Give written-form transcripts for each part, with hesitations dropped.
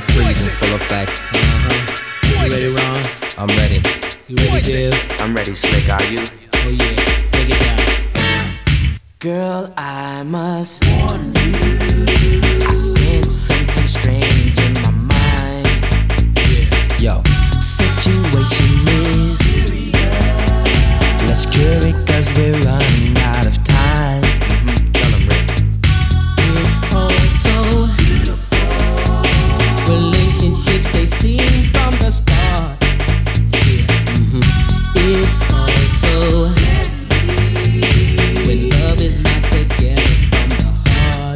freeze in full effect. You ready, Ron? I'm ready. You ready, Div? I'm ready, Slick, are you? Oh yeah, take it down. Girl, I must warn you, I sense something strange in my mind. Yo, Situation is serious. let's cure it cause we're running out of time. Tell 'em, Rick. It's all so beautiful. Relationships, they seem from the start. It's all so deadly when love is not together from the heart.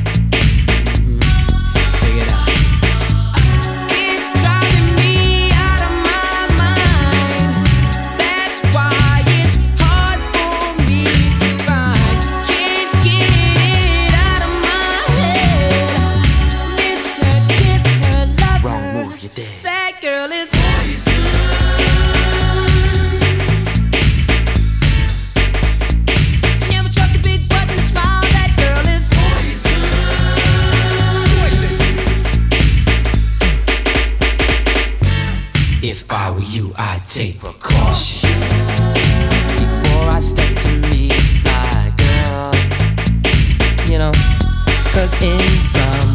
Check it out. It's driving me out of my mind. That's why it's hard for me to find. Can't get it out of my head. Miss her, kiss her, love Wrong her. move, you're dead. That girl is poison. Never trust a big button to smile. That girl is poison. If I were you, I'd take precaution. Before I step to meet my girl, You know, cause in some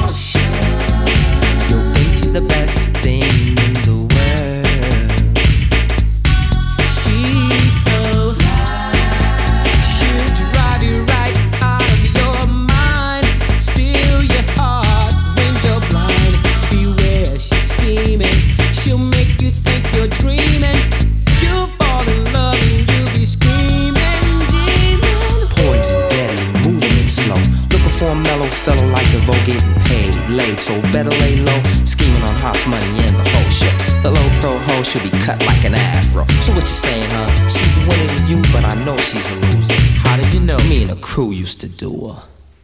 you'll think she's the best thing in the world. She's so she'll drive you right out of your mind, steal your heart when you're blind. Beware, she's scheming. She'll make you think you're dreaming. You'll fall in love and you'll be screaming, demon. Poison, deadly, moving it slow. Looking for a mellow fellow like DeVoe getting paid, laid, so better lay low. Scheming on hot money and the whole shit. The low pro hoe should be cut like an afro. So what you saying, huh? She's a winner to you, but I know she's a loser. how did you know? Me and the crew used to do her.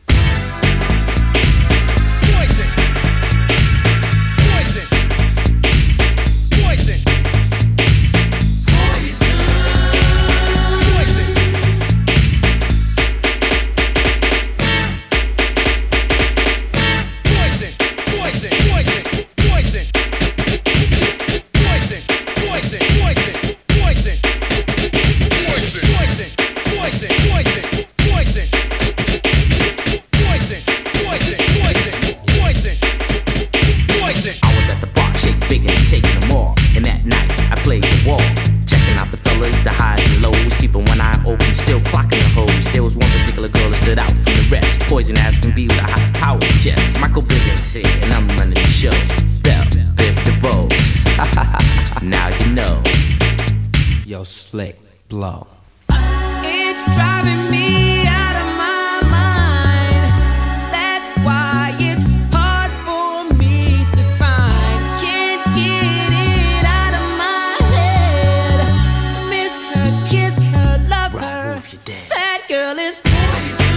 I was at the bar, shake big and taking them all. And that night, I played the wall. Checking out the fellas, the highs and lows. Keeping one eye open, still clocking the hoes. There was one particular girl that stood out from the rest. Poison as can be with a high power chest. Michael Bivins here, and I'm running the show. Bell, Biv DeVoe. Now you know. Yo, Slick, blow. It's driving me out of my mind. That's why it's hard for me to find. Can't get it out of my head. Miss her, kiss her, love Right her. move, you're dead. That girl is poison.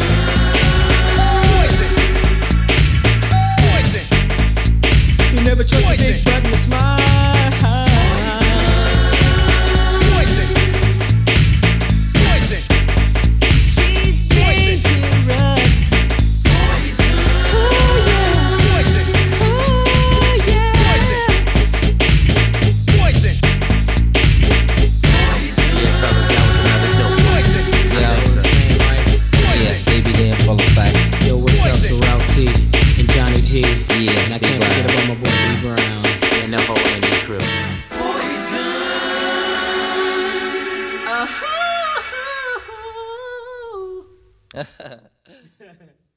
You never trust a big button to smile. She's dangerous. Ooh, yeah. Ooh, yeah. Yeah, fellas, that was another dope one. Yo, Saying, like, yeah, baby, they in full effect. yo, what's up to Ralph T and Johnny G? Yeah, And I Big can't Brown. forget about my boy B Brown. And the whole Andy crew. Uh-huh.